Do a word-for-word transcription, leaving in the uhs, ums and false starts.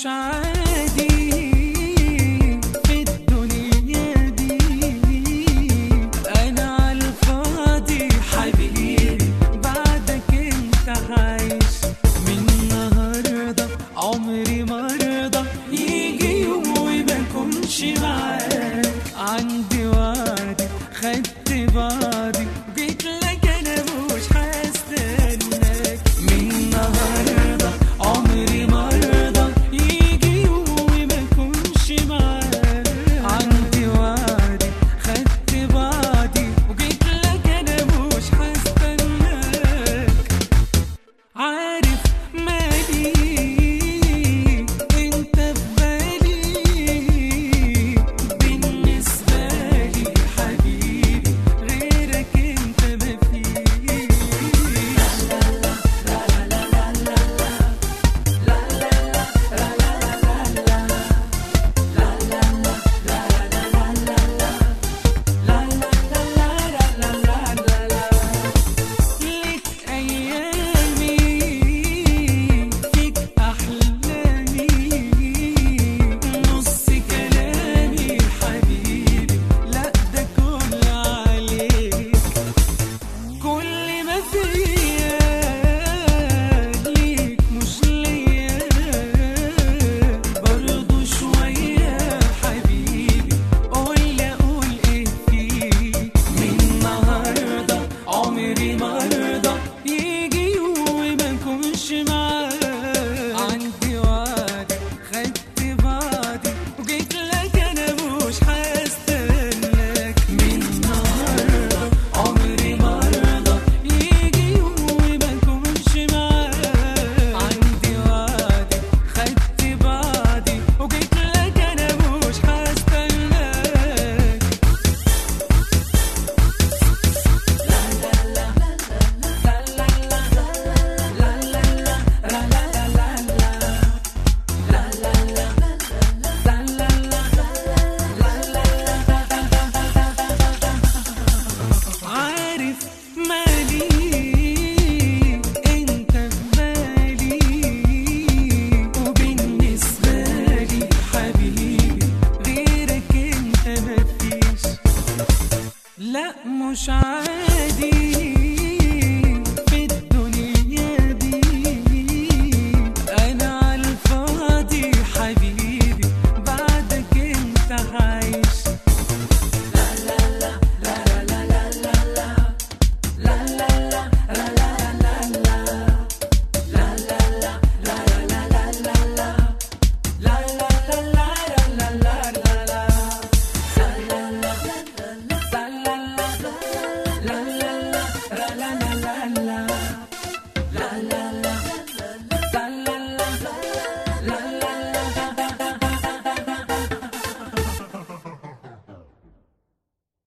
مش عادي في الدنيا دي. انا عالفاضي حبيبي بعدك انت عايش. من النهارده عمري مرضى يجي يوم وما اكونش معاك. عندي وعدي خدت بعضي جيت لك انا مش هستناك. من النهارده عمري مرضى يجي يوم وما اكونش معاك. عندي وعدي خدت بعضي وجيت لك انا مش هستناك. عارف مالي انت ببالي بالنسبه لي حبيبي غيرك انت مفيش. ليك ايامي فيك احلامي نص كلامي حبيبي لا ده كل عليك. كل ما فيا ليك مش ليا برضو شوية حبيبي قولي اقول ايه فيك. من النهارده عمري مرضى يجي يوم وما اكونش معاك. عندي وعدي خدت بعضي وجيت لك انا مش هستناك. من النهارده عمري مرضى يجي يوم وما اكونش معاك. عندي وعدي خدت بعضي وجيت لك انا مش هستناك. عارف مالي